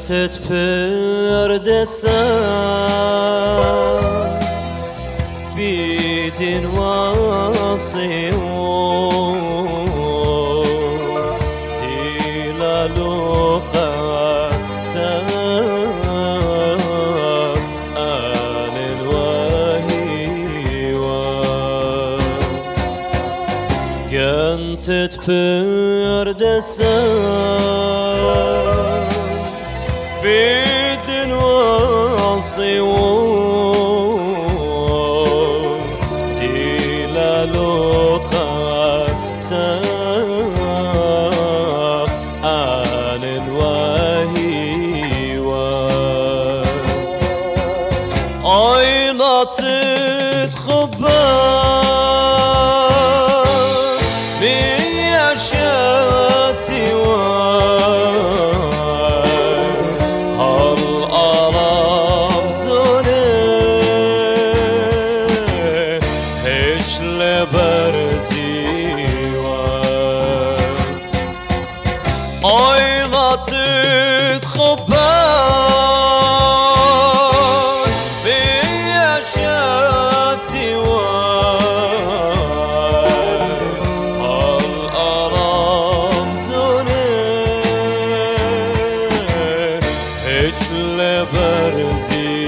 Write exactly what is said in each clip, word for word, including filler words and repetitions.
تتفردسان بيد واصي دلالو آن الوهي كنت تتفردسان بيد واصي دلالو آن الوهي أي لا تتخبر بعشاتي هالأرام زوني هيش لبرزي أي لا تتخبر بعشاتي هالأرام زوني هيش لبرزي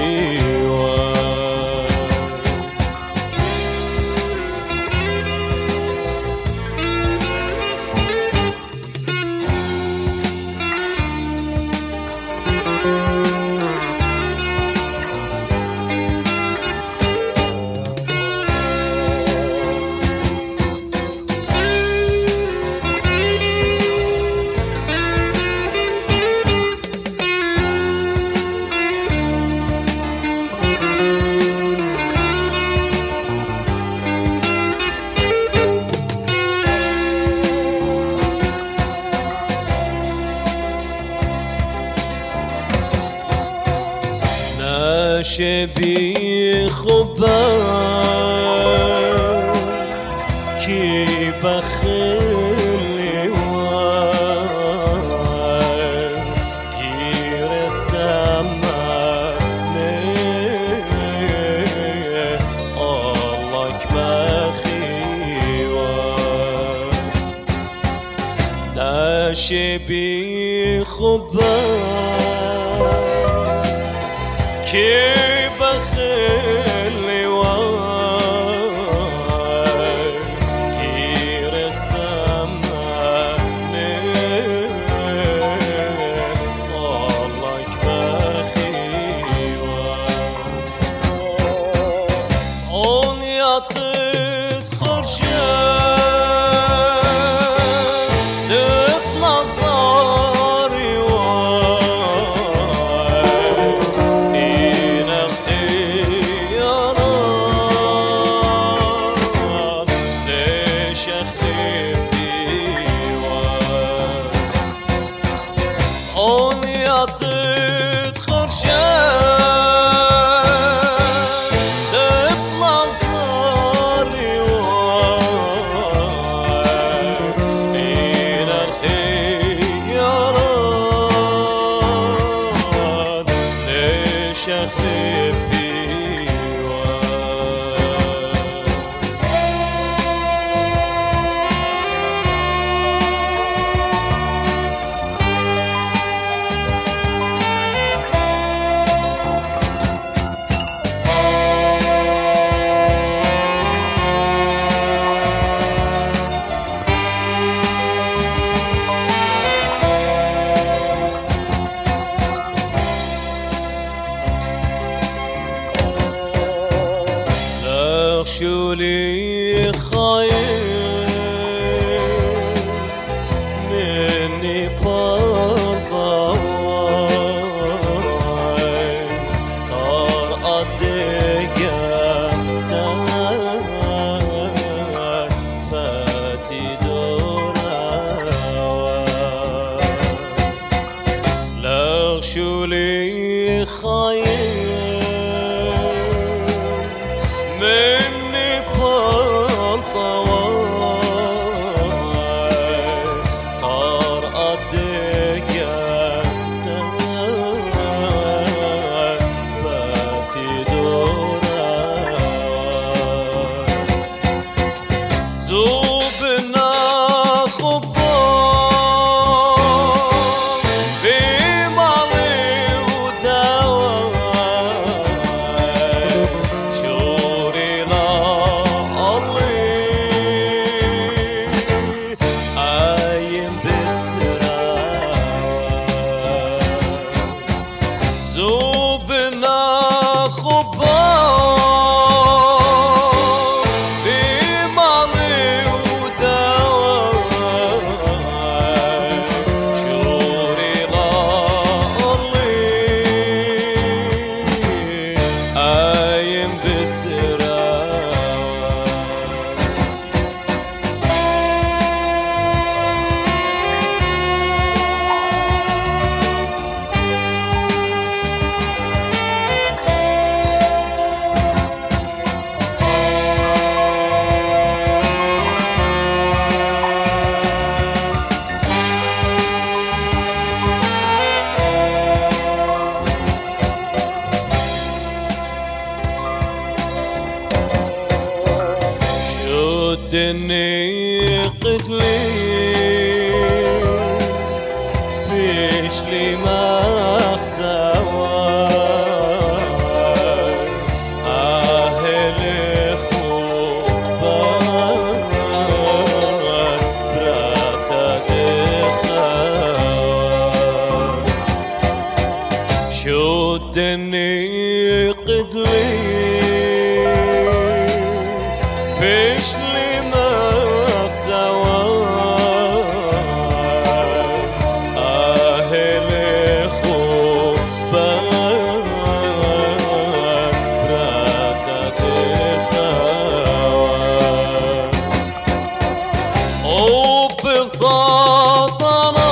شبي خبر كي بخلي وار كي رسمني الله كمخي وار لا شبي خبر كي بخلي وار كي رسمني والله كبخي وار اون يطيت خرشان دب نظاري اون يطيت خرشان دب نظاري إلى الخيارات ليش أخلي شو لي خايف مني بضاي صار أدقى فاتي دورا لا شو لي خايف مني بضاي تدورا زوبنا خبار بمالي ودواء شوري لا الله عايم بسرعة زوبنا خبار بمالي ودواء شوري لا الله عايم بسرعة شدني قتلي فيش لي مخسوى أهل خبار براتك خوار شدني قتلي فيش لي سوا أهل خبار براتك خوار وبساطنا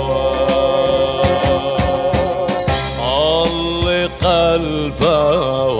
قلبه